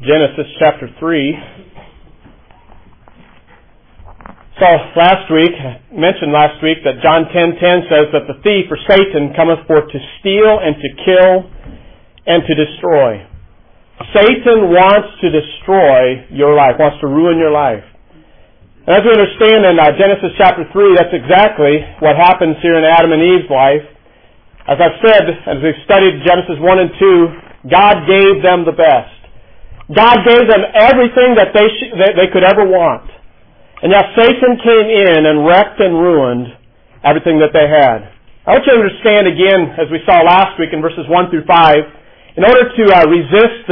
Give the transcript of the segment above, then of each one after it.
Genesis chapter 3. So mentioned last week that John 10:10 says that the thief or Satan cometh forth to steal and to kill and to destroy. Satan wants to destroy your life, wants to ruin your life. And as we understand in Genesis chapter 3, that's exactly what happens here in Adam and Eve's life. As I've said, as we've studied Genesis 1 and 2, God gave them the best. God gave them everything that they could ever want. And yet Satan came in and wrecked and ruined everything that they had. I want you to understand again, as we saw last week in verses 1 through 5, in order to resist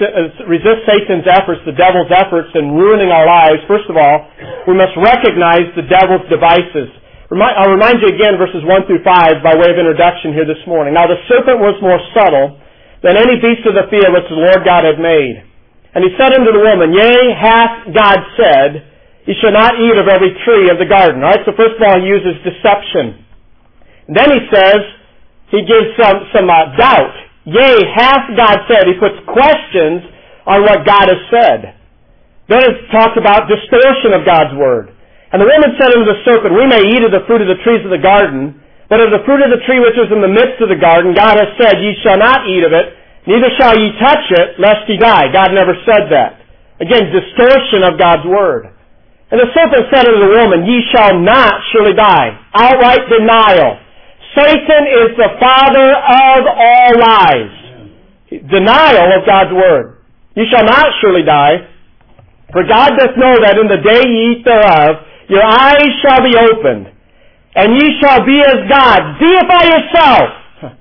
Satan's efforts, the devil's efforts in ruining our lives, first of all, we must recognize the devil's devices. I'll remind you again, verses 1 through 5, by way of introduction here this morning. Now the serpent was more subtle than any beast of the field which the Lord God had made. And he said unto the woman, Yea, hath God said, Ye shall not eat of every tree of the garden. All right, so first of all, he uses deception. And then he says, he gives some doubt. Yea, hath God said. He puts questions on what God has said. Then it talks about distortion of God's Word. And the woman said unto the serpent, We may eat of the fruit of the trees of the garden, but of the fruit of the tree which is in the midst of the garden, God has said, Ye shall not eat of it, neither shall ye touch it, lest ye die. God never said that. Again, distortion of God's Word. And the serpent said unto the woman, Ye shall not surely die. Outright denial. Satan is the father of all lies. Denial of God's Word. Ye shall not surely die. For God doth know that in the day ye eat thereof, your eyes shall be opened, and ye shall be as God. Deify yourself.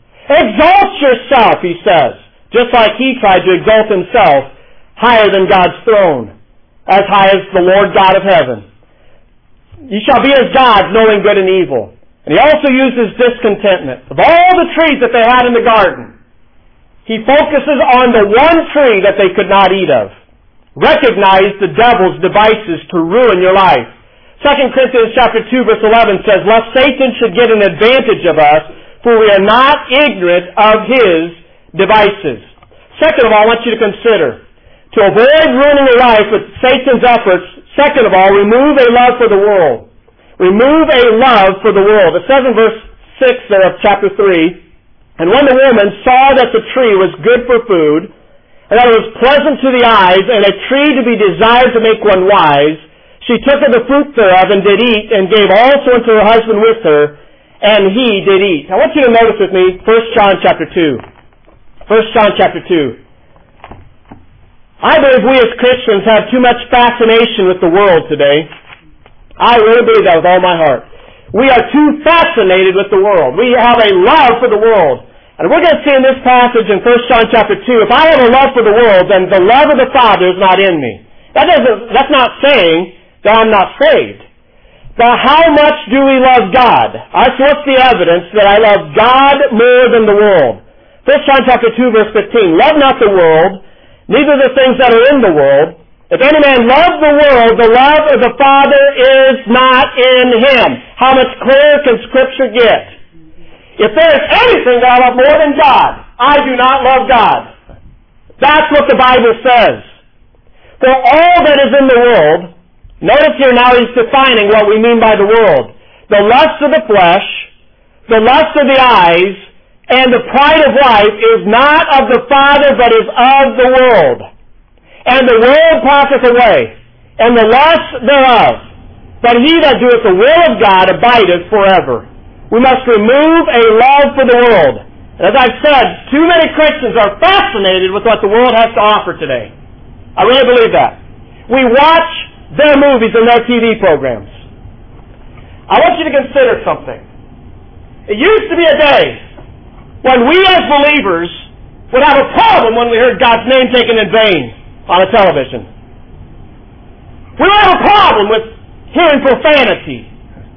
Exalt yourself, he says. Just like he tried to exalt himself higher than God's throne, as high as the Lord God of heaven. Ye shall be as gods, knowing good and evil. And he also uses discontentment. Of all the trees that they had in the garden, he focuses on the one tree that they could not eat of. Recognize the devil's devices to ruin your life. 2 Corinthians chapter 2 verse 11 says, Lest Satan should get an advantage of us, for we are not ignorant of his devices. Second of all, I want you to consider, to avoid ruining your life with Satan's efforts, second of all, remove a love for the world. Remove a love for the world. It says in verse 6 there of chapter 3, And when the woman saw that the tree was good for food, and that it was pleasant to the eyes, and a tree to be desired to make one wise, she took of the fruit thereof, and did eat, and gave also unto her husband with her, and he did eat. I want you to notice with me 1 John chapter 2. 1 John chapter 2. I believe we as Christians have too much fascination with the world today. I really believe that with all my heart. We are too fascinated with the world. We have a love for the world. And we're going to see in this passage in 1 John chapter 2, if I have a love for the world, then the love of the Father is not in me. That's not saying that I'm not saved. But how much do we love God? So what's the evidence that I love God more than the world? 1 John chapter 2 verse 15, Love not the world, neither the things that are in the world. If any man love the world, the love of the Father is not in him. How much clearer can Scripture get? If there is anything that I love more than God, I do not love God. That's what the Bible says. For all that is in the world, notice here now he's defining what we mean by the world. The lust of the flesh, the lust of the eyes, and the pride of life is not of the Father, but is of the world. And the world passeth away, and the lust thereof. But he that doeth the will of God abideth forever. We must remove a love for the world. And as I've said, too many Christians are fascinated with what the world has to offer today. I really believe that. We watch their movies and their TV programs. I want you to consider something. It used to be a day when we as believers would have a problem when we heard God's name taken in vain on a television. We would have a problem with hearing profanity.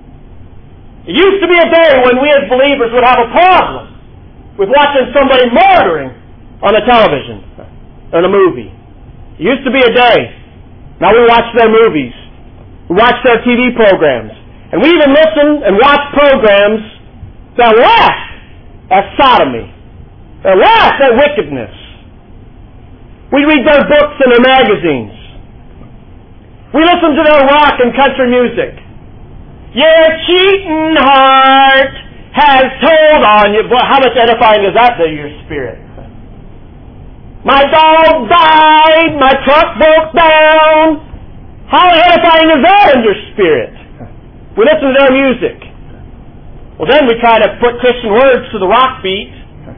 It used to be a day when we as believers would have a problem with watching somebody murdering on a television or in a movie. It used to be a day. Now we watch their movies. We watch their TV programs. And we even listen and watch programs that laugh at sodomy. That laugh at wickedness. We read their books and their magazines. We listen to their rock and country music. Your cheating heart has told on you. Boy, how much edifying is that to your spirit? My dog died. My truck broke down. How edifying is that in your spirit? We listen to their music. Well, then we try to put Christian words to the rock beat.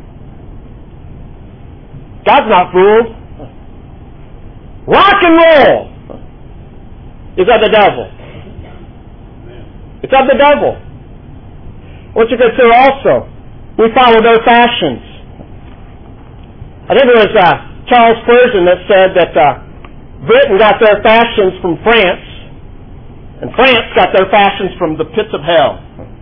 God's not fooled. Rock and roll is of the devil. It's of the devil. What you consider also, we follow their fashions. I think it was Charles Spurgeon that said that Britain got their fashions from France, and France got their fashions from the pits of hell.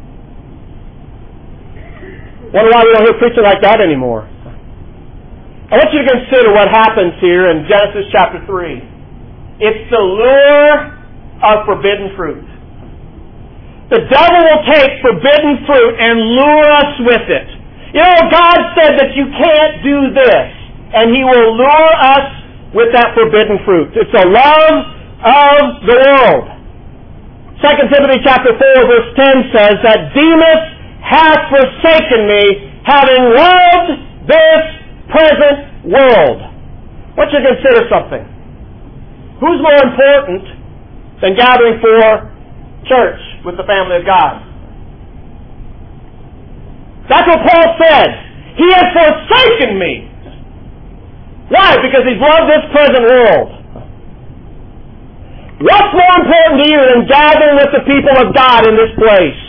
Wonder why we don't hear preaching like that anymore. I want you to consider what happens here in Genesis chapter 3. It's the lure of forbidden fruit. The devil will take forbidden fruit and lure us with it. You know, God said that you can't do this, and He will lure us with that forbidden fruit. It's the love of the world. 2 Timothy chapter 4 verse 10 says that Demas hath forsaken me, having loved this present world. I want you to consider something. Who's more important than gathering for church with the family of God? That's what Paul said. He has forsaken me. Why? Because he's loved this present world. What's more important to you than gathering with the people of God in this place?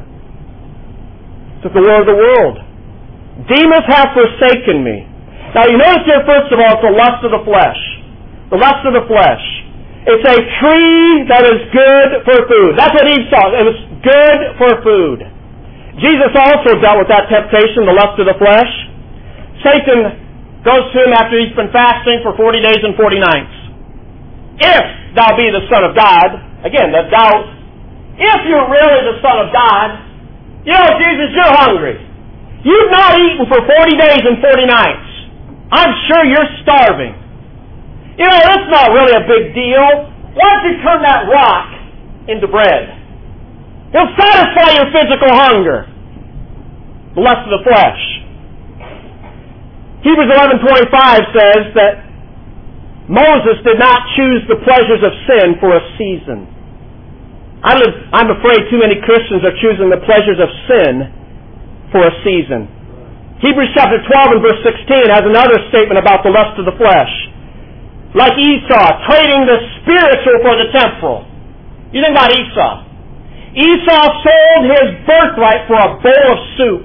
It's the word of the world. Demas hath forsaken me. Now you notice here, first of all, it's the lust of the flesh. The lust of the flesh. It's a tree that is good for food. That's what Eve saw. It was good for food. Jesus also dealt with that temptation, the lust of the flesh. Satan goes to him after he's been fasting for 40 days and 40 nights. If thou be the Son of God, again, the doubt, if you're really the Son of God, you know, Jesus, you're hungry. You've not eaten for 40 days and 40 nights. I'm sure you're starving. You know, that's not really a big deal. Why don't you turn that rock into bread? It'll satisfy your physical hunger. The lust of the flesh. Hebrews 11:25 says that Moses did not choose the pleasures of sin for a season. I'm afraid too many Christians are choosing the pleasures of sin for a season. Hebrews chapter 12 and verse 16 has another statement about the lust of the flesh. Like Esau, trading the spiritual for the temporal. You think about Esau. Esau sold his birthright for a bowl of soup.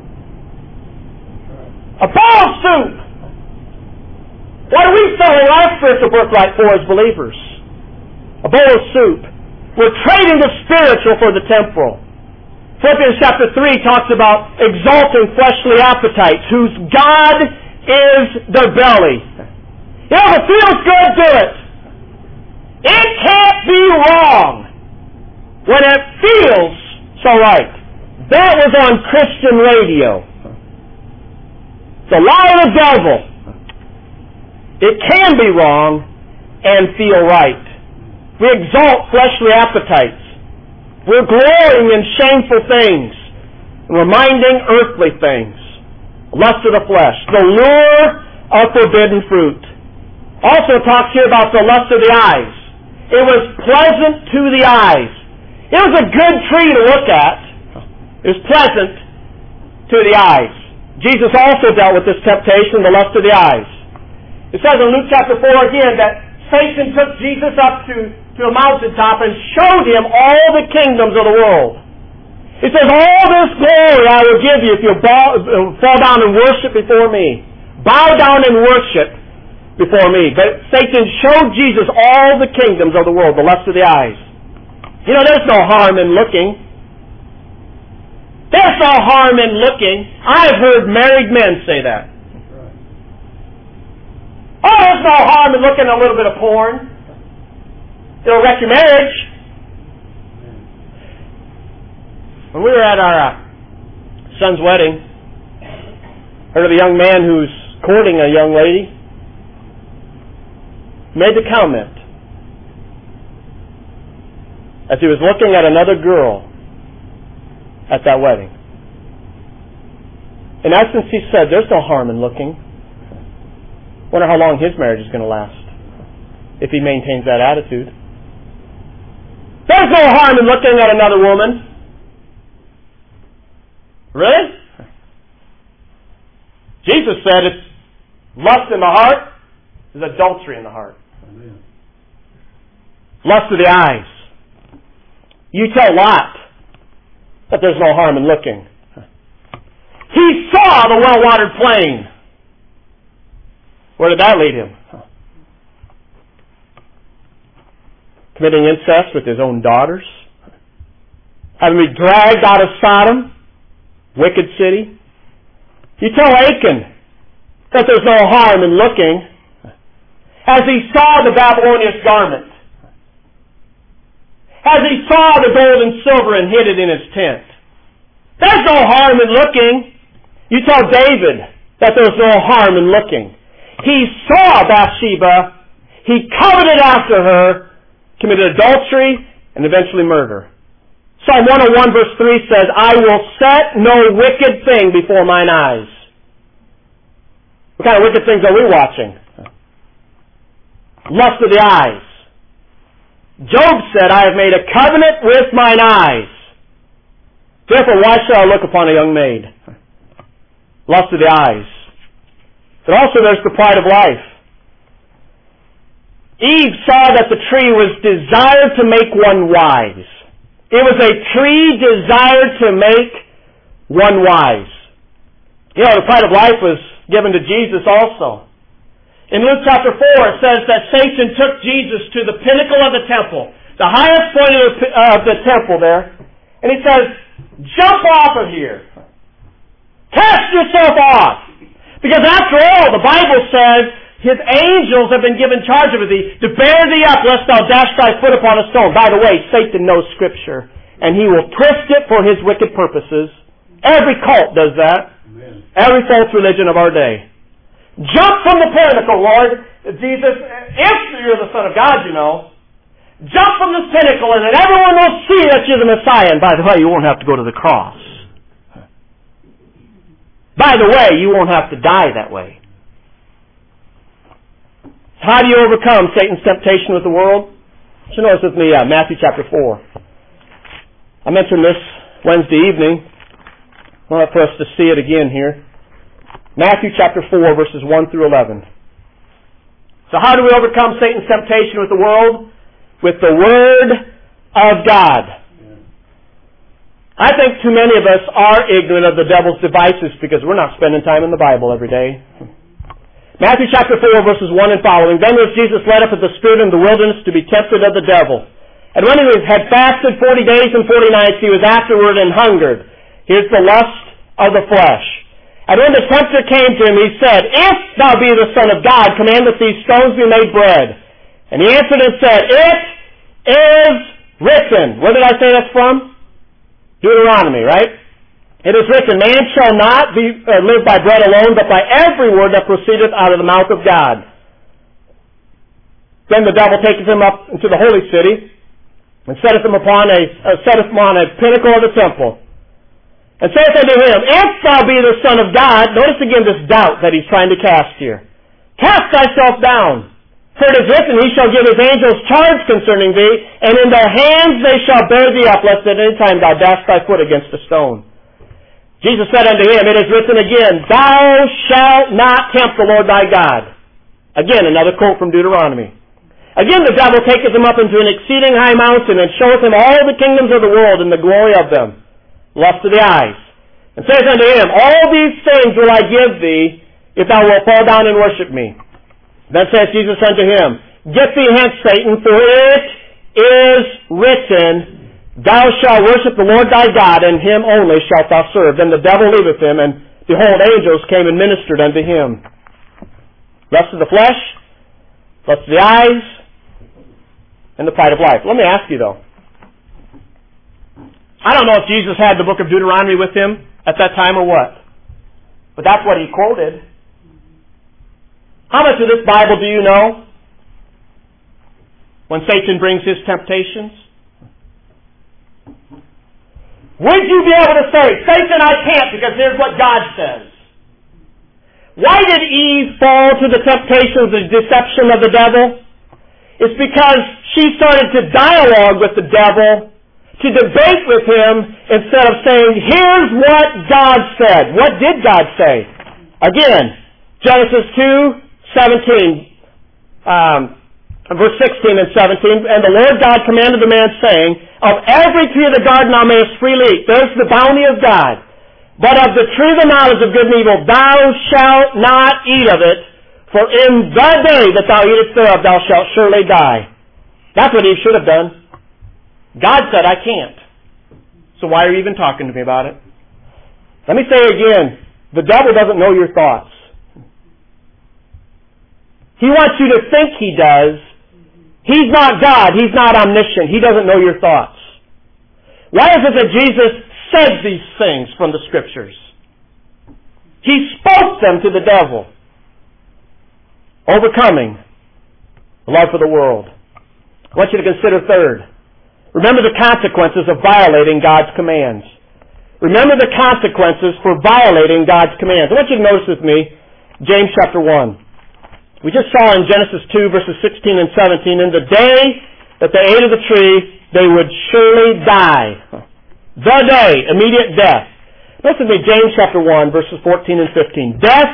A bowl of soup! What are we selling our spiritual birthright for as believers? A bowl of soup. We're trading the spiritual for the temporal. Philippians chapter 3 talks about exalting fleshly appetites, whose God is their belly. You know, if it feels good, do it. It can't be wrong when it feels so right. That was on Christian radio. The lie of the devil. It can be wrong and feel right. We exalt fleshly appetites. We're glorying in shameful things and we're minding earthly things. Lust of the flesh. The lure of forbidden fruit. Also talks here about the lust of the eyes. It was pleasant to the eyes. It was a good tree to look at. It was pleasant to the eyes. Jesus also dealt with this temptation, the lust of the eyes. It says in Luke chapter 4 again that Satan took Jesus up to a mountaintop and showed him all the kingdoms of the world. He says, all this glory I will give you if you fall down and worship before me. Bow down and worship before me. But Satan showed Jesus all the kingdoms of the world, the lust of the eyes. You know, there's no harm in looking. There's no harm in looking. I've heard married men say that. Oh, there's no harm in looking at a little bit of porn. It'll wreck your marriage. When we were at our son's wedding, heard of a young man who's courting a young lady. made the comment as he was looking at another girl at that wedding. In essence, he said, there's no harm in looking. Wonder how long his marriage is going to last if he maintains that attitude. There's no harm in looking at another woman. Really? Jesus said it's lust in the heart is adultery in the heart. Amen. Lust of the eyes. You tell Lot that there's no harm in looking. He saw the well-watered plain. Where did that lead him? Committing incest with his own daughters. Having been dragged out of Sodom, wicked city. You tell Achan that there's no harm in looking as he saw the Babylonian garment. As he saw the gold and silver and hid it in his tent. There's no harm in looking. You tell David that there's no harm in looking. He saw Bathsheba, he coveted after her, committed adultery, and eventually murder. Psalm 101 verse 3 says, I will set no wicked thing before mine eyes. What kind of wicked things are we watching? Lust of the eyes. Job said, I have made a covenant with mine eyes. Therefore, why shall I look upon a young maid? Lust of the eyes. But also there's the pride of life. Eve saw that the tree was desired to make one wise. It was a tree desired to make one wise. You know, the pride of life was given to Jesus also. In Luke chapter 4, it says that Satan took Jesus to the pinnacle of the temple, the highest point of the temple there, and he says, jump off of here. Cast yourself off. Because after all, the Bible says, his angels have been given charge of thee to bear thee up lest thou dash thy foot upon a stone. By the way, Satan knows Scripture, and he will twist it for his wicked purposes. Every cult does that. Amen. Every false religion of our day. Jump from the pinnacle, Lord Jesus, if you're the Son of God, you know. Jump from the pinnacle, and then everyone will see that you're the Messiah. And by the way, you won't have to go to the cross. By the way, you won't have to die that way. How do you overcome Satan's temptation with the world? So notice with me Matthew chapter 4. I mentioned this Wednesday evening. I want for us to see it again here. Matthew chapter 4, verses 1 through 11. So how do we overcome Satan's temptation with the world? With the Word of God. I think too many of us are ignorant of the devil's devices because we're not spending time in the Bible every day. Matthew chapter 4, verses 1 and following. Then was Jesus led up of the Spirit in the wilderness to be tempted of the devil. And when he had fasted 40 days and 40 nights, he was afterward and hungered. Here's the lust of the flesh. And when the tempter came to him, he said, If thou be the Son of God, command that these stones be made bread. And he answered and said, It is written. Where did I say that's from? Deuteronomy, right? It is written, Man shall not live by bread alone, but by every word that proceedeth out of the mouth of God. Then the devil taketh him up into the holy city, and setteth him upon a pinnacle of the temple, and saith unto him, If thou be the Son of God, notice again this doubt that he's trying to cast here. Cast thyself down. For it is written, He shall give His angels charge concerning thee, and in their hands they shall bear thee up, lest at any time thou dash thy foot against a stone. Jesus said unto him, It is written again, Thou shalt not tempt the Lord thy God. Again, another quote from Deuteronomy. Again the devil taketh him up into an exceeding high mountain, and showeth him all the kingdoms of the world and the glory of them. Lust of the eyes. And says unto him, All these things will I give thee, if thou wilt fall down and worship me. Then says Jesus unto him, Get thee hence, Satan, for it is written, Thou shalt worship the Lord thy God, and Him only shalt thou serve. Then the devil leaveth him, and behold, angels came and ministered unto him. Lust of the flesh, lust of the eyes, and the pride of life. Let me ask you though. I don't know if Jesus had the book of Deuteronomy with him at that time or what. But that's what he quoted. How much of this Bible do you know? when Satan brings his temptations? Would you be able to say, Satan, I can't because here's what God says? Why did Eve fall to the temptation, the deception of the devil? It's because she started to dialogue with the devil, to debate with him, instead of saying, here's what God said. What did God say? Again, Genesis 2:17, verse 16 and 17, and the Lord God commanded the man, saying, of every tree of the garden thou mayest freely eat. There's the bounty of God. But of the tree of the knowledge of good and evil thou shalt not eat of it, for in the day that thou eatest thereof thou shalt surely die. That's what Eve should have done. God said, I can't. So why are you even talking to me about it? Let me say again, the devil doesn't know your thoughts. He wants you to think he does. He's not God. He's not omniscient. He doesn't know your thoughts. Why is it that Jesus said these things from the Scriptures? He spoke them to the devil. Overcoming the love for the world. I want you to consider third. Remember the consequences of violating God's commands. Remember the consequences for violating God's commands. I want you to notice with me James chapter 1. We just saw in Genesis 2 verses 16 and 17, in the day that they ate of the tree, they would surely die. The day, immediate death. Listen to me, James chapter 1 verses 14 and 15. Death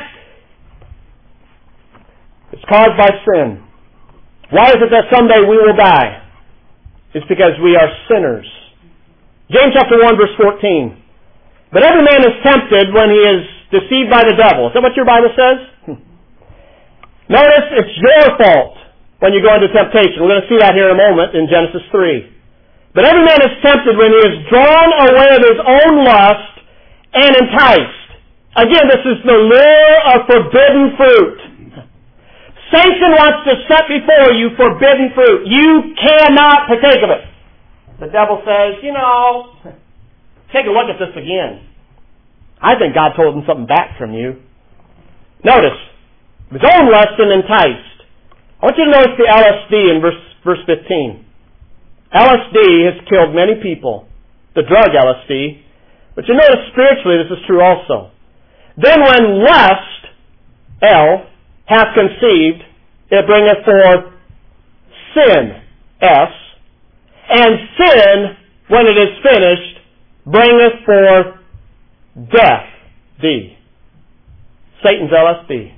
is caused by sin. Why is it that someday we will die? It's because we are sinners. James chapter 1 verse 14. But every man is tempted when he is deceived by the devil. Is that what your Bible says? Notice it's your fault when you go into temptation. We're going to see that here in a moment in Genesis 3. But every man is tempted when he is drawn away of his own lust and enticed. Again, this is the lure of forbidden fruit. Satan wants to set before you forbidden fruit. You cannot partake of it. The devil says, take a look at this again. I think God told him something back from you. Notice, his own lust and enticed. I want you to notice the LSD in verse 15. LSD has killed many people. The drug LSD. But you notice spiritually this is true also. Then when lust, L, hath conceived, it bringeth forth sin, S. And sin, when it is finished, bringeth forth death, D. Satan's LSD.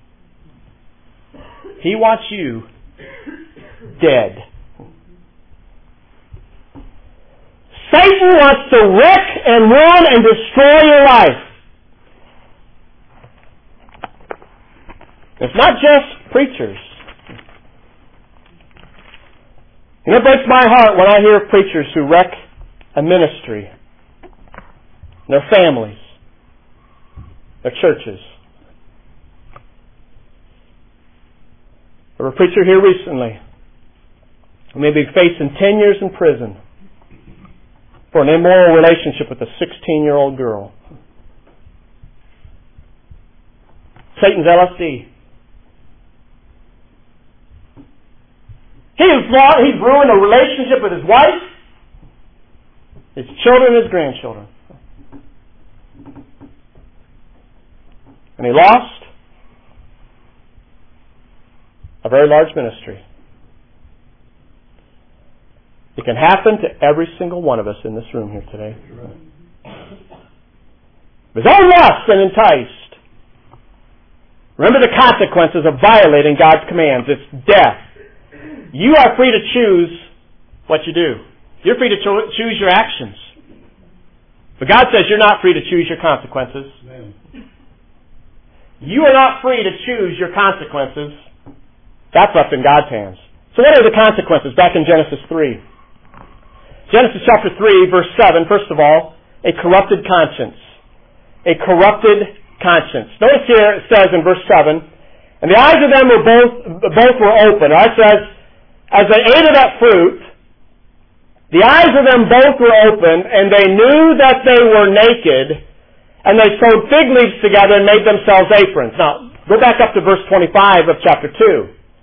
He wants you dead. Satan wants to wreck and ruin and destroy your life. It's not just preachers. It breaks my heart when I hear of preachers who wreck a ministry, their families, their churches. There was a preacher here recently who may be facing 10 years in prison for an immoral relationship with a 16-year-old girl. Satan's LSD. He's ruined a relationship with his wife, his children, his grandchildren. And he lost a very large ministry. It can happen to every single one of us in this room here today. His own lust and enticed. Remember the consequences of violating God's commands. It's death. You are free to choose what you do. You're free to choose your actions. But God says you're not free to choose your consequences. You are not free to choose your consequences. That's left in God's hands. So what are the consequences? Back in Genesis 3. Genesis chapter 3, verse 7, first of all, a corrupted conscience. A corrupted conscience. Notice here it says in verse 7, and the eyes of them were both were open. It says, as they ate of that fruit, the eyes of them both were open, and they knew that they were naked, and they sewed fig leaves together and made themselves aprons. Now, go back up to verse 25 of chapter 2.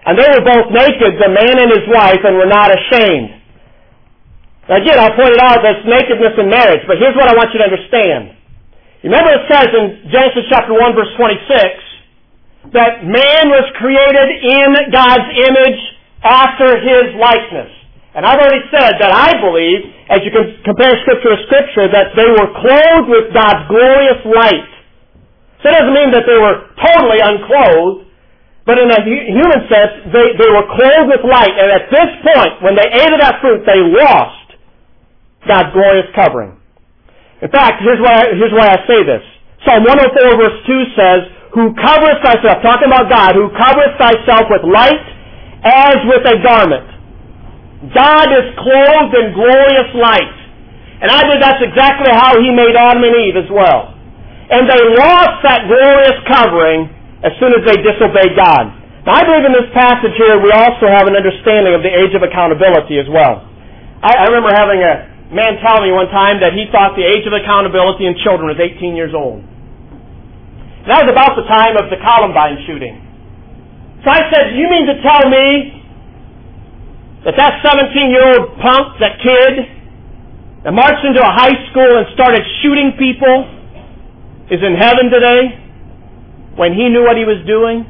And they were both naked, the man and his wife, and were not ashamed. Now again, I pointed out this nakedness in marriage, but here's what I want you to understand. You remember it says in Genesis chapter 1, verse 26, that man was created in God's image after His likeness. And I've already said that I believe, as you can compare Scripture to Scripture, that they were clothed with God's glorious light. So it doesn't mean that they were totally unclothed, but in a human sense, they were clothed with light. And at this point, when they ate of that fruit, they lost God's glorious covering. In fact, here's why I say this. Psalm 104 verse 2 says, "Who covereth thyself," talking about God, "who covereth thyself with light as with a garment." God is clothed in glorious light. And I believe that's exactly how He made Adam and Eve as well. And they lost that glorious covering as soon as they disobeyed God. Now I believe in this passage here we also have an understanding of the age of accountability as well. I remember having a man tell me one time that he thought the age of accountability in children was 18 years old. And that was about the time of the Columbine shooting. So I said, "You mean to tell me that 17-year-old punk, that kid, that marched into a high school and started shooting people is in heaven today when he knew what he was doing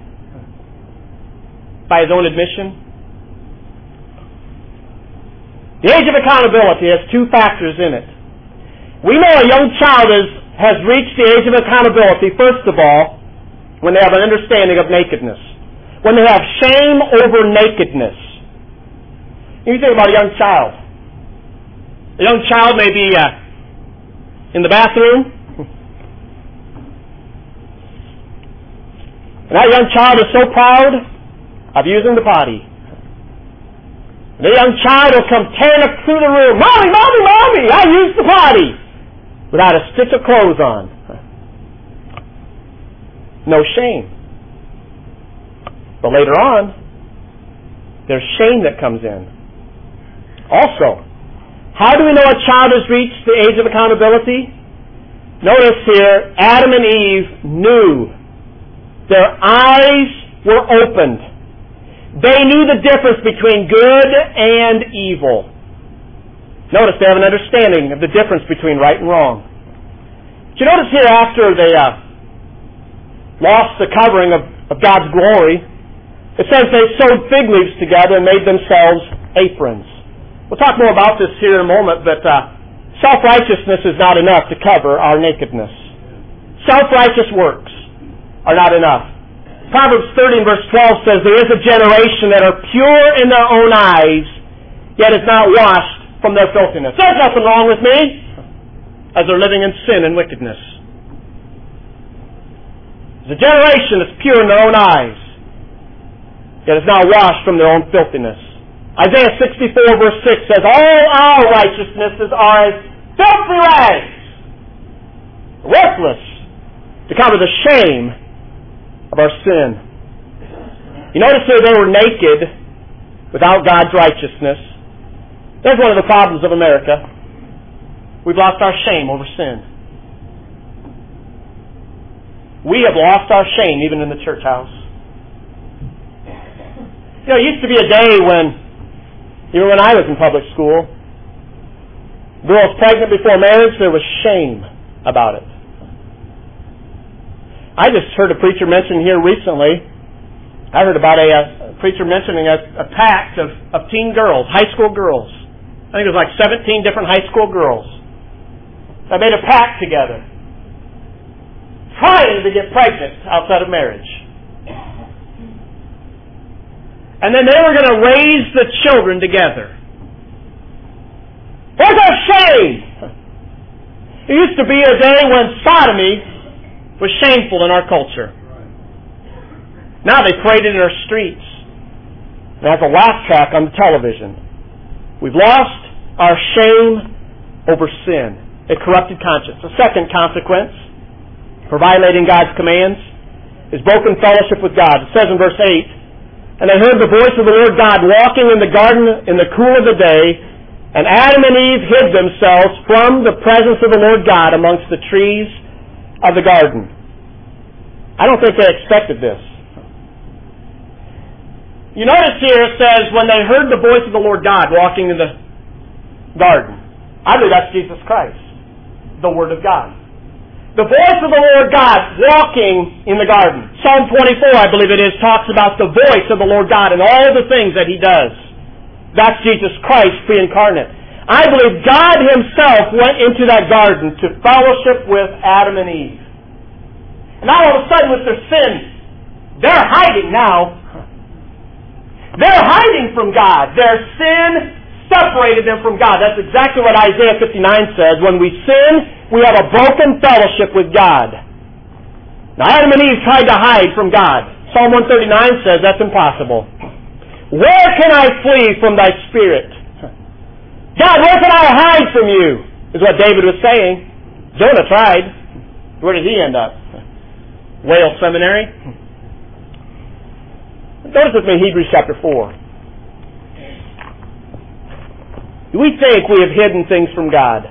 by his own admission?" The age of accountability has two factors in it. We know a young child has reached the age of accountability, first of all, when they have an understanding of nakedness. When they have shame over nakedness. You think about a young child. A young child may be in the bathroom. And that young child is so proud of using the potty. The young child will come tearing up through the room. "Mommy, Mommy, Mommy, I used the potty!" Without a stitch of clothes on. No shame. But later on, there's shame that comes in. Also, how do we know a child has reached the age of accountability? Notice here, Adam and Eve knew. Their eyes were opened. They knew the difference between good and evil. Notice they have an understanding of the difference between right and wrong. Did you notice here after they lost the covering of God's glory, it says they sewed fig leaves together and made themselves aprons. We'll talk more about this here in a moment, but self-righteousness is not enough to cover our nakedness. Self-righteous works are not enough. Proverbs 30 verse 12 says, "There is a generation that are pure in their own eyes, yet is not washed from their filthiness." There's nothing wrong with me, as they're living in sin and wickedness. There's a generation that's pure in their own eyes, yet is not washed from their own filthiness. Isaiah 64 verse 6 says, "All our righteousnesses are as filthy rags, worthless to cover the shame of our sin." You notice here they were naked without God's righteousness. There's one of the problems of America. We've lost our shame over sin. We have lost our shame even in the church house. You know, it used to be a day when, even when I was in public school, girls pregnant before marriage, there was shame about it. I just heard a preacher mention here recently, I heard about a preacher mentioning a pact of teen girls, high school girls. I think it was like 17 different high school girls. They made a pact together, trying to get pregnant outside of marriage. And then they were going to raise the children together. Where's our shame? It used to be a day when sodomy was shameful in our culture. Now they parade it in our streets. It has a laugh track on the television. We've lost our shame over sin, a corrupted conscience. The second consequence for violating God's commands is broken fellowship with God. It says in verse 8, "And they heard the voice of the Lord God walking in the garden in the cool of the day, and Adam and Eve hid themselves from the presence of the Lord God amongst the trees of the garden." I don't think they expected this. You notice here it says, when they heard the voice of the Lord God walking in the garden. I believe that's Jesus Christ, the Word of God. The voice of the Lord God walking in the garden. Psalm 24, I believe it is, talks about the voice of the Lord God and all the things that He does. That's Jesus Christ pre-incarnate. I believe God Himself went into that garden to fellowship with Adam and Eve. And now all of a sudden with their sin, they're hiding now. They're hiding from God. Their sin separated them from God. That's exactly what Isaiah 59 says. When we sin, we have a broken fellowship with God. Now Adam and Eve tried to hide from God. Psalm 139 says that's impossible. Where can I flee from Thy Spirit? God, where can I hide from You? Is what David was saying. Jonah tried. Where did he end up? Whale Seminary? Notice with me Hebrews chapter 4. We think we have hidden things from God.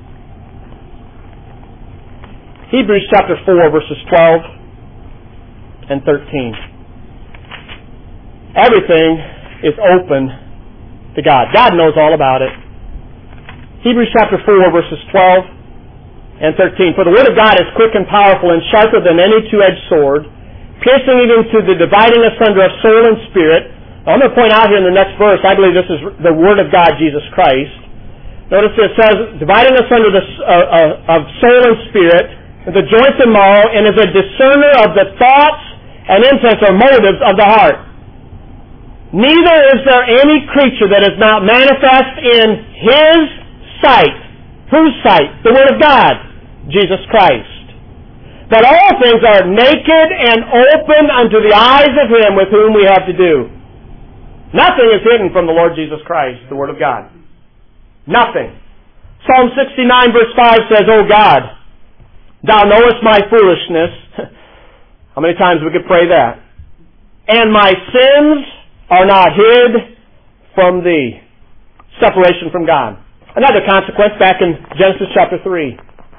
Hebrews chapter 4, verses 12 and 13. Everything is open to God. God knows all about it. Hebrews chapter 4, verses 12 and 13. For the word of God is quick and powerful and sharper than any two-edged sword, piercing even to the dividing asunder of soul and spirit. Now, I'm going to point out here in the next verse, I believe this is the Word of God, Jesus Christ. Notice it says, dividing asunder of soul and spirit, the joints and marrow, and is a discerner of the thoughts and intents or motives of the heart. Neither is there any creature that is not manifest in His sight. Whose sight? The Word of God, Jesus Christ. That all things are naked and open unto the eyes of Him with whom we have to do. Nothing is hidden from the Lord Jesus Christ, the Word of God. Nothing. Psalm 69 verse 5 says, O God, Thou knowest my foolishness. How many times we could pray that? And my sins are not hid from Thee. Separation from God. Another consequence back in Genesis chapter 3.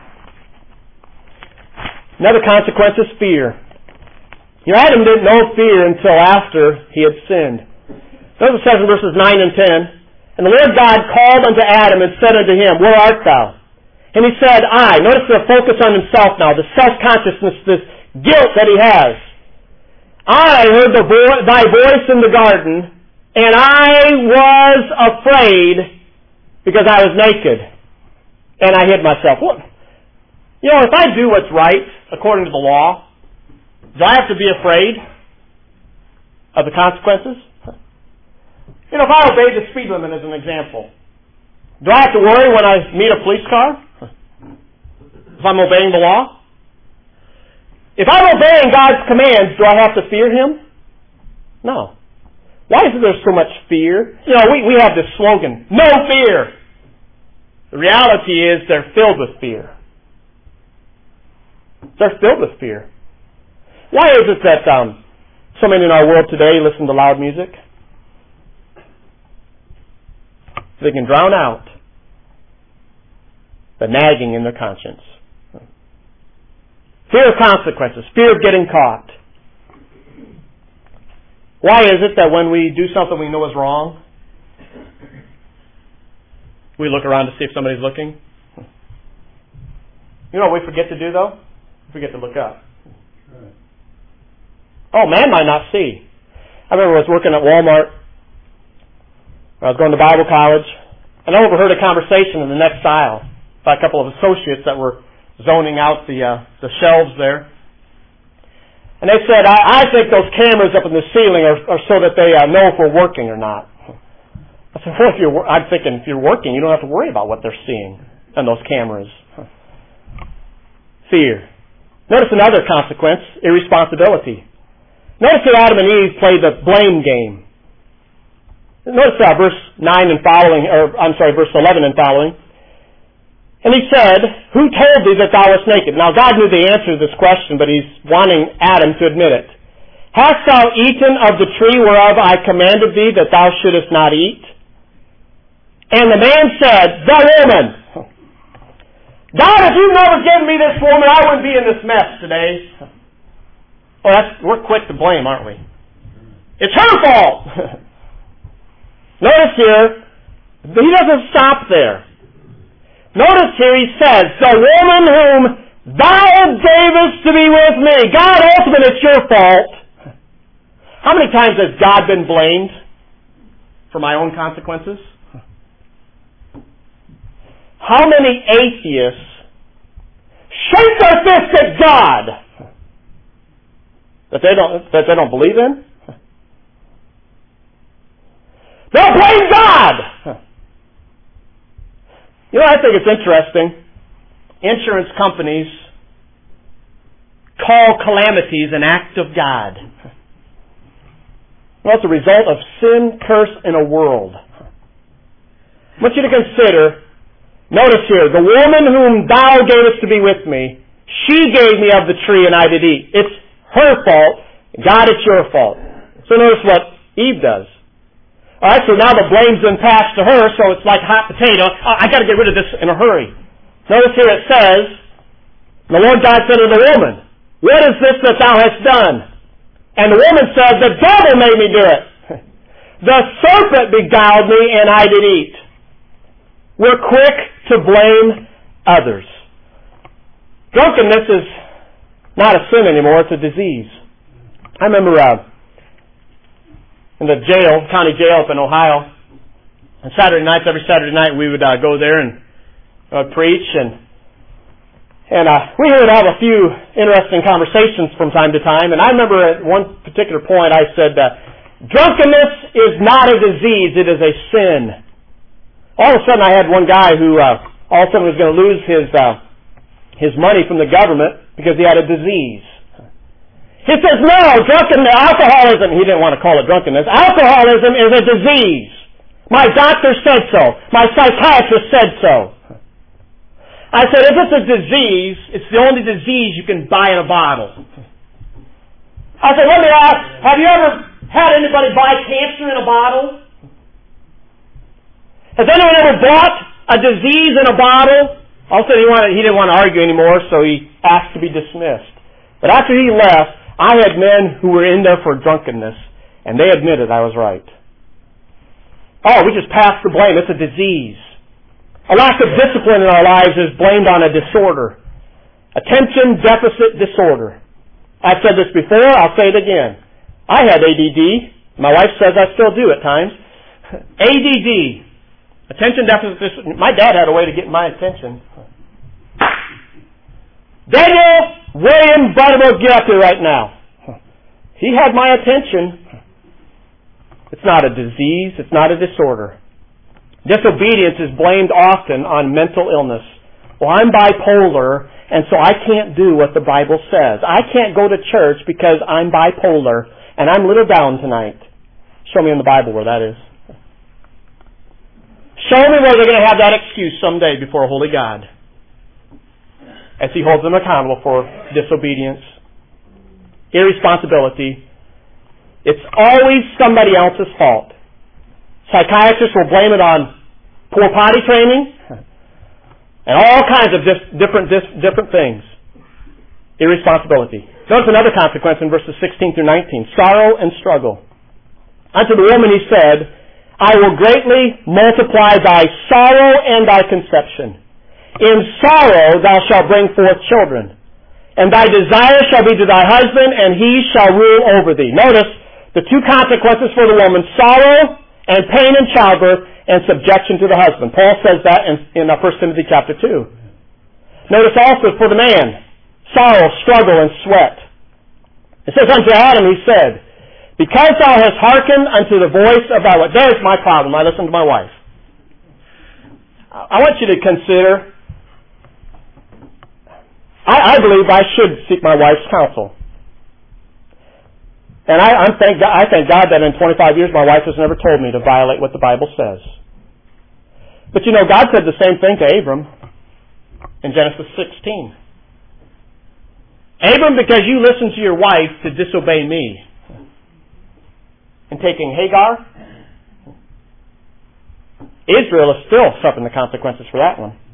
Another consequence is fear. Adam didn't know fear until after he had sinned. Notice it says in verses 9 and 10, And the Lord God called unto Adam and said unto him, Where art thou? And he said, I. Notice the focus on himself now, the self-consciousness, this guilt that he has. I heard thy voice in the garden, and I was afraid because I was naked, and I hid myself. Well, if I do what's right according to the law, do I have to be afraid of the consequences? If I obey the speed limit as an example, do I have to worry when I meet a police car? If I'm obeying the law? If I'm obeying God's commands, do I have to fear Him? No. Why is there so much fear? We have this slogan, no fear. The reality is they're filled with fear. They're filled with fear. Why is it that so many in our world today listen to loud music? They can drown out the nagging in their conscience. Fear of consequences. Fear of getting caught. Why is it that when we do something we know is wrong, we look around to see if somebody's looking? You know what we forget to do, though? We forget to look up. Oh, man might not see. I remember I was working at Walmart. I was going to Bible college, and I overheard a conversation in the next aisle by a couple of associates that were zoning out the shelves there. And they said, I think those cameras up in the ceiling are so that they know if we're working or not. I said, well, I'm thinking if you're working, you don't have to worry about what they're seeing on those cameras. Fear. Notice another consequence, irresponsibility. Notice that Adam and Eve played the blame game. Notice verse 9 and following, verse 11 and following. And he said, Who told thee that thou wast naked? Now God knew the answer to this question, but He's wanting Adam to admit it. Hast thou eaten of the tree whereof I commanded thee that thou shouldest not eat? And the man said, The woman. God, if you've never given me this woman, I wouldn't be in this mess today. We're quick to blame, aren't we? It's her fault. Notice here, he doesn't stop there. Notice here he says, the woman whom thou gavest to be with me. God, ultimately, it's your fault. How many times has God been blamed for my own consequences? How many atheists shake their fists at God that they don't believe in? They'll blame God! You know, I think it's interesting. Insurance companies call calamities an act of God. Well, it's a result of sin, curse, in a world. I want you to consider, notice here, the woman whom thou gavest to be with me, she gave me of the tree and I did eat. It's her fault. God, it's your fault. So notice what Eve does. All right, so now the blame's been passed to her, so it's like a hot potato. I got to get rid of this in a hurry. Notice here it says, the Lord God said to the woman, what is this that thou hast done? And the woman said, the devil made me do it. The serpent beguiled me and I did eat. We're quick to blame others. Drunkenness is not a sin anymore, it's a disease. I remember in the jail, county jail up in Ohio, on Saturday nights, every Saturday night we would go there and preach, and we would have a few interesting conversations from time to time. And I remember at one particular point I said, drunkenness is not a disease, it is a sin. All of a sudden I had one guy who all of a sudden was going to lose his money from the government because he had a disease. He says, no, alcoholism, he didn't want to call it drunkenness, alcoholism is a disease. My doctor said so. My psychiatrist said so. I said, if it's a disease, it's the only disease you can buy in a bottle. I said, let me ask, have you ever had anybody buy cancer in a bottle? Has anyone ever bought a disease in a bottle? All of a sudden he didn't want to argue anymore, so he asked to be dismissed. But after he left, I had men who were in there for drunkenness, and they admitted I was right. Oh, we just passed the blame. It's a disease. A lack of discipline in our lives is blamed on a disorder. Attention deficit disorder. I've said this before, I'll say it again. I had ADD. My wife says I still do at times. ADD. Attention deficit disorder. My dad had a way to get my attention. Daniel William Buttermilk, get up here right now. He had my attention. It's not a disease. It's not a disorder. Disobedience is blamed often on mental illness. Well, I'm bipolar, and so I can't do what the Bible says. I can't go to church because I'm bipolar, and I'm a little down tonight. Show me in the Bible where that is. Show me where they're going to have that excuse someday before a holy God, as He holds them accountable for disobedience, irresponsibility. It's always somebody else's fault. Psychiatrists will blame it on poor potty training and all kinds of different things. Irresponsibility. Notice another consequence in verses 16 through 19. Sorrow and struggle. Unto the woman He said, I will greatly multiply thy sorrow and thy conception. In sorrow thou shalt bring forth children. And thy desire shall be to thy husband, and he shall rule over thee. Notice the two consequences for the woman, sorrow and pain in childbirth, and subjection to the husband. Paul says that in 1 Timothy chapter 2. Notice also for the man, sorrow, struggle, and sweat. It says unto Adam, He said, because thou hast hearkened unto the voice of thy wife. There's my problem. I listen to my wife. I want you to consider, I believe I should seek my wife's counsel. And I thank God that in 25 years my wife has never told me to violate what the Bible says. But you know, God said the same thing to Abram in Genesis 16. Abram, because you listened to your wife to disobey me in taking Hagar, Israel is still suffering the consequences for that one.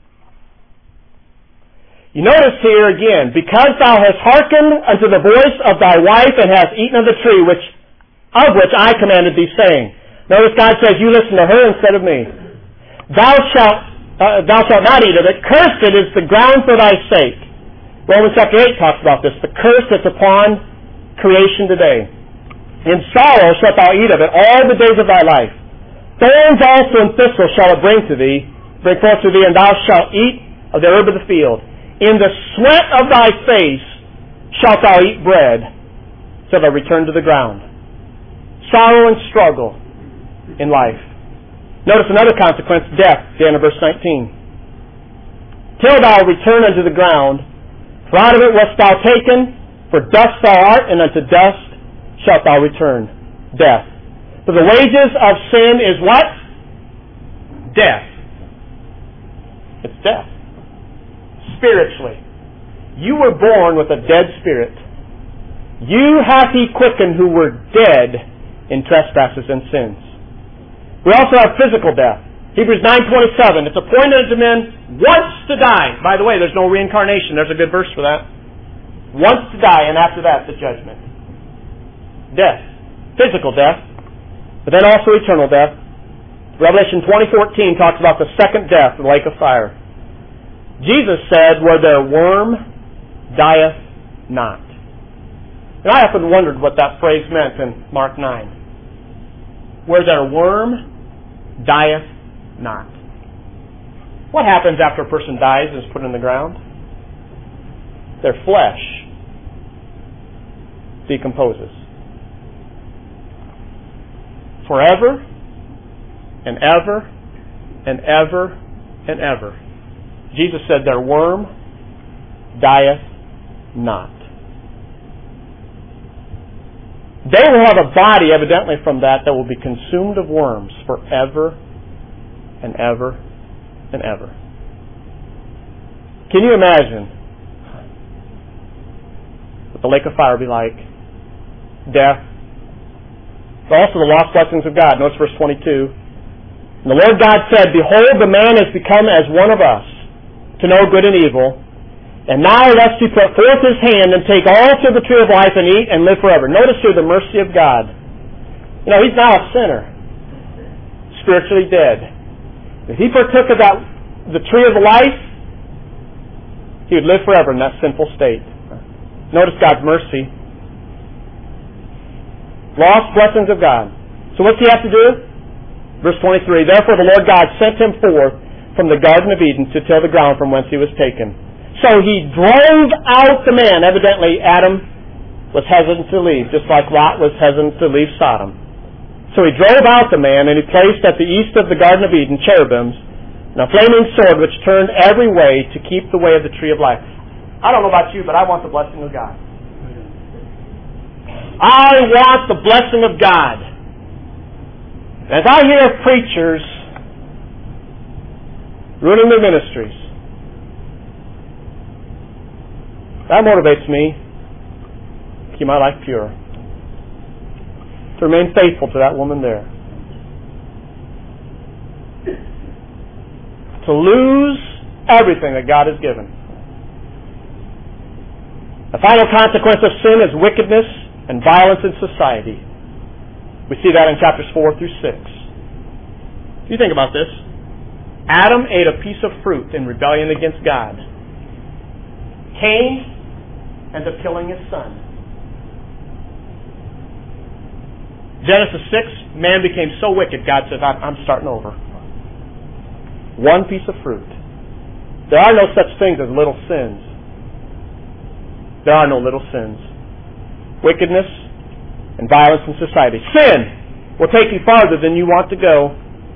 You notice here again, because thou hast hearkened unto the voice of thy wife and hast eaten of the tree which of which I commanded thee, saying. Notice God says, you listen to her instead of me. Thou shalt not eat of it. Cursed it is the ground for thy sake. Romans chapter 8 talks about this. The curse that's upon creation today. In sorrow shalt thou eat of it all the days of thy life. Thorns also and thistles shall it bring forth to thee, and thou shalt eat of the herb of the field. In the sweat of thy face shalt thou eat bread, till thou return to the ground. Sorrow and struggle in life. Notice another consequence, death, the end of verse 19. Till thou return unto the ground, for out of it wast thou taken, for dust thou art, and unto dust shalt thou return. Death. For the wages of sin is what? Death. It's death. Spiritually. You were born with a dead spirit. You hath he quickened who were dead in trespasses and sins. We also have physical death. Hebrews 9:27. It's appointed unto men once to die. By the way, there's no reincarnation. There's a good verse for that. Once to die, and after that, the judgment. Death. Physical death. But then also eternal death. Revelation 20:14 talks about the second death, the lake of fire. Jesus said, where their worm dieth not. And I often wondered what that phrase meant in Mark 9. Where their worm dieth not. What happens after a person dies and is put in the ground? Their flesh decomposes. Forever and ever and ever and ever. Jesus said, their worm dieth not. They will have a body, evidently, from that will be consumed of worms forever and ever and ever. Can you imagine what the lake of fire will be like? Death. But also the lost blessings of God. Notice verse 22. And the Lord God said, behold, the man is become as one of us, to know good and evil. And now lest he put forth his hand and take also the tree of life and eat and live forever. Notice here the mercy of God. You know, he's now a sinner, spiritually dead. If he partook of the tree of life, he would live forever in that sinful state. Notice God's mercy. Lost blessings of God. So what's he have to do? Verse 23, therefore the Lord God sent him forth from the Garden of Eden to till the ground from whence he was taken. So he drove out the man. Evidently, Adam was hesitant to leave, just like Lot was hesitant to leave Sodom. So he drove out the man, and he placed at the east of the Garden of Eden cherubims, and a flaming sword which turned every way to keep the way of the tree of life. I don't know about you, but I want the blessing of God. I want the blessing of God. As I hear of preachers ruining their ministries, that motivates me to keep my life pure, to remain faithful to that woman there. To lose everything that God has given. The final consequence of sin is wickedness and violence in society. We see that in chapters 4 through 6. If you think about this, Adam ate a piece of fruit in rebellion against God. Cain ends up killing his son. Genesis 6, man became so wicked, God says, I'm starting over. One piece of fruit. There are no such things as little sins. There are no little sins. Wickedness and violence in society. Sin will take you farther than you want to go.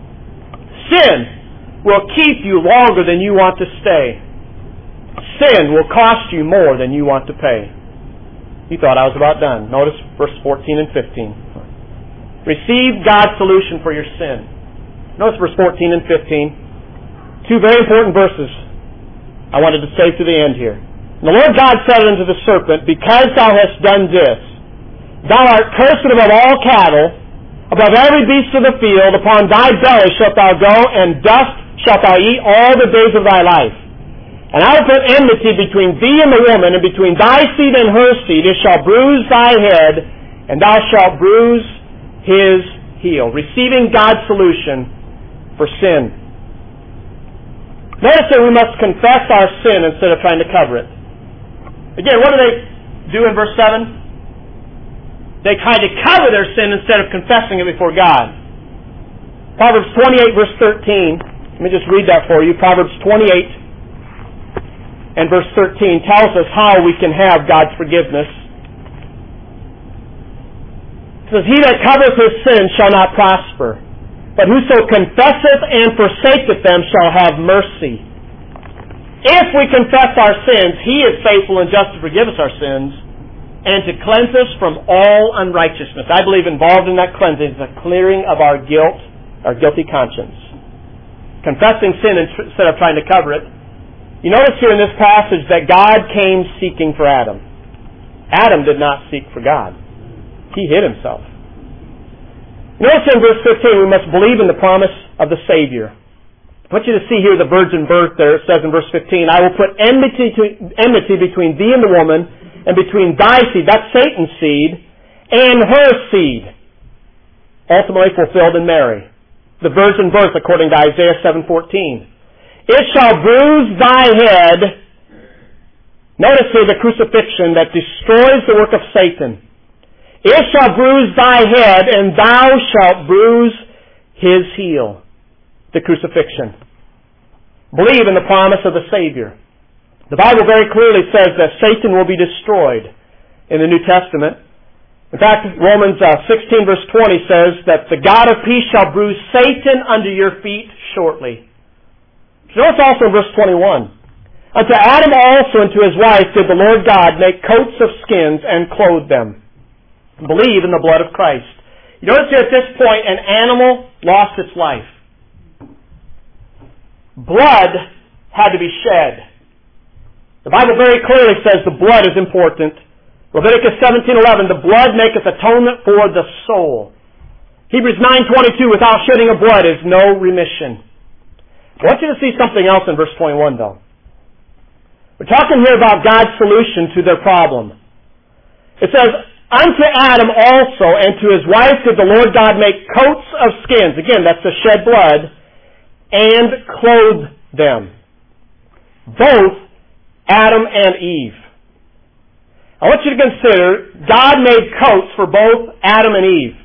Sin will keep you longer than you want to stay. Sin will cost you more than you want to pay. You thought I was about done. Notice verse 14 and 15. Receive God's solution for your sin. Notice verse 14 and 15. Two very important verses I wanted to say to the end here. And the Lord God said unto the serpent, because thou hast done this, thou art cursed above all cattle, above every beast of the field, upon thy belly shalt thou go, and dust shalt thou eat all the days of thy life. And I will put enmity between thee and the woman, and between thy seed and her seed. It shall bruise thy head, and thou shalt bruise His heel. Receiving God's solution for sin. Notice that we must confess our sin instead of trying to cover it. Again, what do they do in verse 7? They try to cover their sin instead of confessing it before God. Proverbs 28 verse 13. Let me just read that for you. Proverbs 28 and verse 13 tells us how we can have God's forgiveness. It says, He that covereth his sin shall not prosper, but whoso confesseth and forsaketh them shall have mercy. If we confess our sins, He is faithful and just to forgive us our sins and to cleanse us from all unrighteousness. I believe involved in that cleansing is the clearing of our guilt, our guilty conscience. Confessing sin instead of trying to cover it. You notice here in this passage that God came seeking for Adam. Adam did not seek for God. He hid himself. Notice in verse 15 we must believe in the promise of the Savior. I want you to see here the virgin birth there. It says in verse 15, I will put enmity between thee and the woman, and between thy seed, that's Satan's seed, and her seed. Ultimately fulfilled in Mary. The virgin birth according to Isaiah 7:14. It shall bruise thy head. Notice here the crucifixion that destroys the work of Satan. It shall bruise thy head, and thou shalt bruise his heel. The crucifixion. Believe in the promise of the Savior. The Bible very clearly says that Satan will be destroyed in the New Testament. In fact, Romans 16 verse 20 says that the God of peace shall bruise Satan under your feet shortly. Notice also in verse 21. Unto Adam also and to his wife did the Lord God make coats of skins and clothe them. Believe in the blood of Christ. You notice here at this point an animal lost its life. Blood had to be shed. The Bible very clearly says the blood is important. Leviticus 17:11, the blood maketh atonement for the soul. Hebrews 9:22, without shedding of blood is no remission. I want you to see something else in verse 21 though. We're talking here about God's solution to their problem. It says, unto Adam also and to his wife did the Lord God make coats of skins. Again, that's the shed blood. And clothe them. Both Adam and Eve. I want you to consider, God made coats for both Adam and Eve.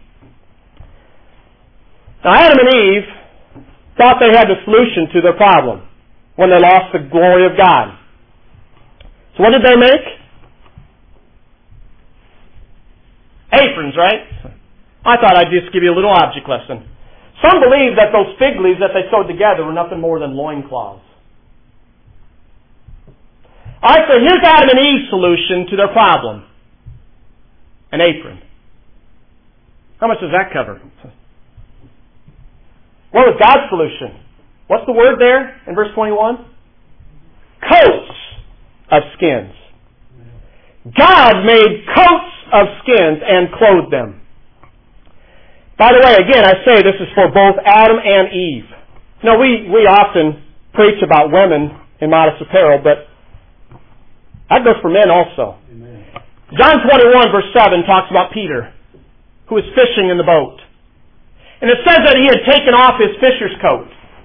Now Adam and Eve thought they had the solution to their problem when they lost the glory of God. So what did they make? Aprons, right? I thought I'd just give you a little object lesson. Some believe that those fig leaves that they sewed together were nothing more than loincloths. Alright, so here's Adam and Eve's solution to their problem. An apron. How much does that cover? What was God's solution? What's the word there in verse 21? Coats of skins. God made coats of skins and clothed them. By the way, again, I say this is for both Adam and Eve. Now, we often preach about women in modest apparel, but that goes for men also. Amen. John 21 verse 7 talks about Peter, who was fishing in the boat. And it says that he had taken off his fisher's coat.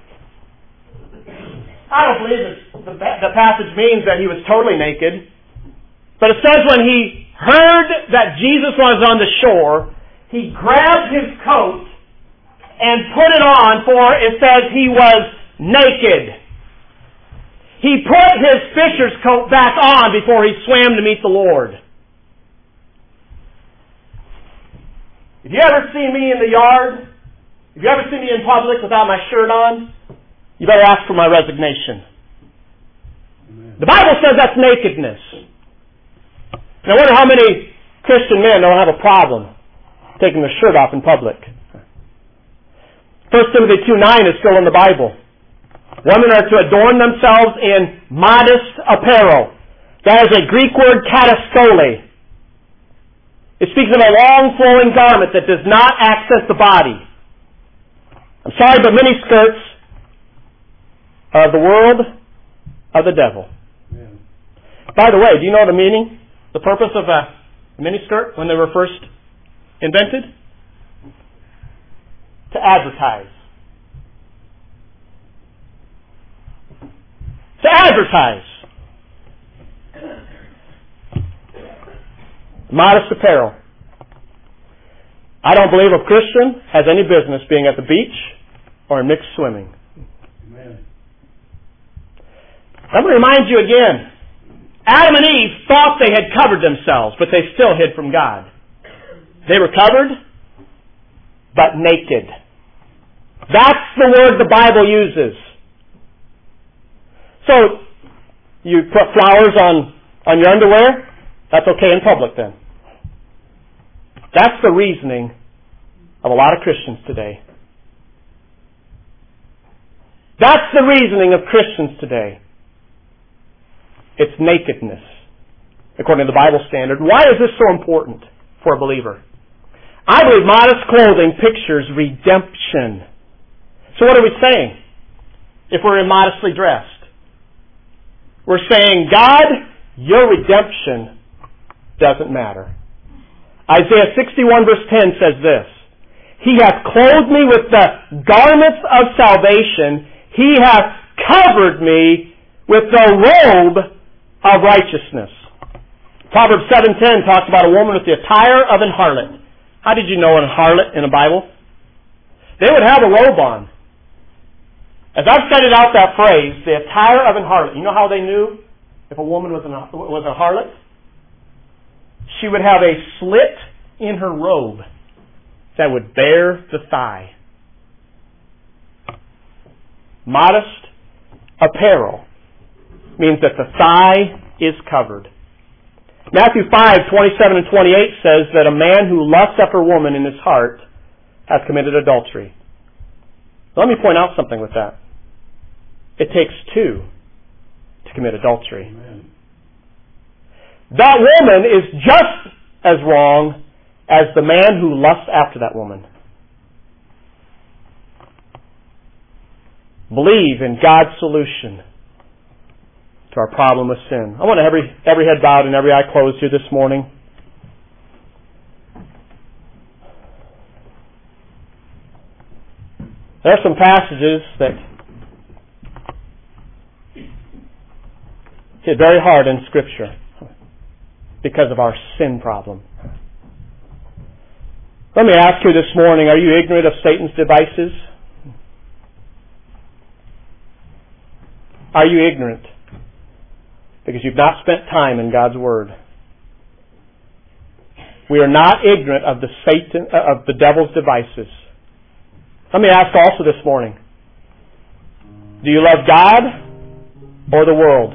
I don't believe the passage means that he was totally naked. But it says when he heard that Jesus was on the shore, he grabbed his coat and put it on, for it says he was naked. He put his fisher's coat back on before he swam to meet the Lord. If you ever see me in the yard, if you ever see me in public without my shirt on, you better ask for my resignation. Amen. The Bible says that's nakedness. And I wonder how many Christian men don't have a problem taking their shirt off in public. 1 Timothy 2:9 is still in the Bible. Women are to adorn themselves in modest apparel. That is a Greek word, kataskole. It speaks of a long flowing garment that does not access the body. I'm sorry, but mini skirts are the world of the devil. Yeah. By the way, do you know the meaning, the purpose of a miniskirt when they were first invented? to advertise. To advertise. Modest apparel. I don't believe a Christian has any business being at the beach or in mixed swimming. Amen. Let me remind you again. Adam and Eve thought they had covered themselves, but they still hid from God. They were covered, but naked. That's the word the Bible uses. So, you put flowers on your underwear? That's okay in public then. That's the reasoning of a lot of Christians today. That's the reasoning of Christians today. It's nakedness, according to the Bible standard. Why is this so important for a believer? I believe modest clothing pictures redemption. So what are we saying if we're immodestly dressed? We're saying, God, your redemption doesn't matter. Isaiah 61 verse 10 says this, He hath clothed me with the garments of salvation. He hath covered me with the robe of righteousness. Proverbs 7:10 talks about a woman with the attire of an harlot. How did you know an harlot in the Bible? They would have a robe on. As I've studied out that phrase, the attire of an harlot, you know how they knew if a woman was a harlot? She would have a slit in her robe that would bare the thigh. Modest apparel means that the thigh is covered. Matthew 5:27 and 28 says that a man who lusts after a woman in his heart has committed adultery. Let me point out something with that. It takes two to commit adultery. Amen. That woman is just as wrong as the man who lusts after that woman. Believe in God's solution to our problem with sin. I want every head bowed and every eye closed here this morning. There are some passages that hit very hard in Scripture because of our sin problem. Let me ask you this morning, are you ignorant of Satan's devices? Are you ignorant? Because you've not spent time in God's Word. We are not ignorant of the devil's devices. Let me ask also this morning, do you love God or the world?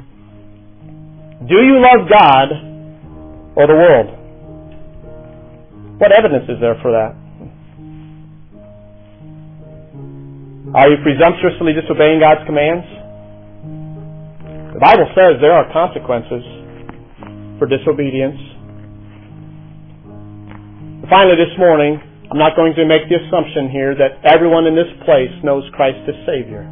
Do you love God or the world? What evidence is there for that? Are you presumptuously disobeying God's commands? The Bible says there are consequences for disobedience. Finally, this morning, I'm not going to make the assumption here that everyone in this place knows Christ as Savior.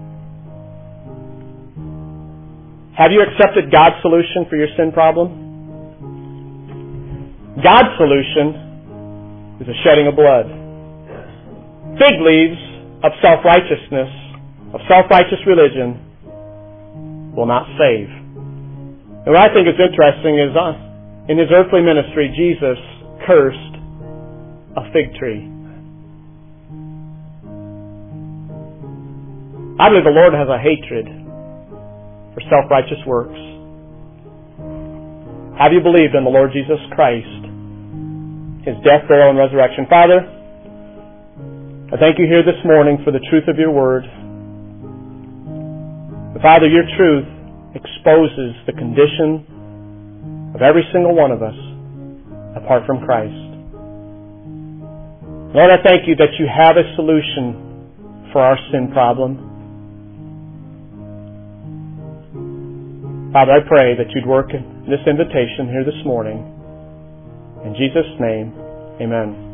Have you accepted God's solution for your sin problem? God's solution is a shedding of blood. Fig leaves of self-righteousness, of self-righteous religion, will not save. And what I think is interesting is in His earthly ministry, Jesus cursed a fig tree. I believe the Lord has a hatred for self-righteous works. Have you believed in the Lord Jesus Christ, His death, burial, and resurrection? Father, I thank you here this morning for the truth of your word. Father, your truth exposes the condition of every single one of us apart from Christ. Lord, I thank you that you have a solution for our sin problem. Father, I pray that you'd work in this invitation here this morning. In Jesus' name, amen.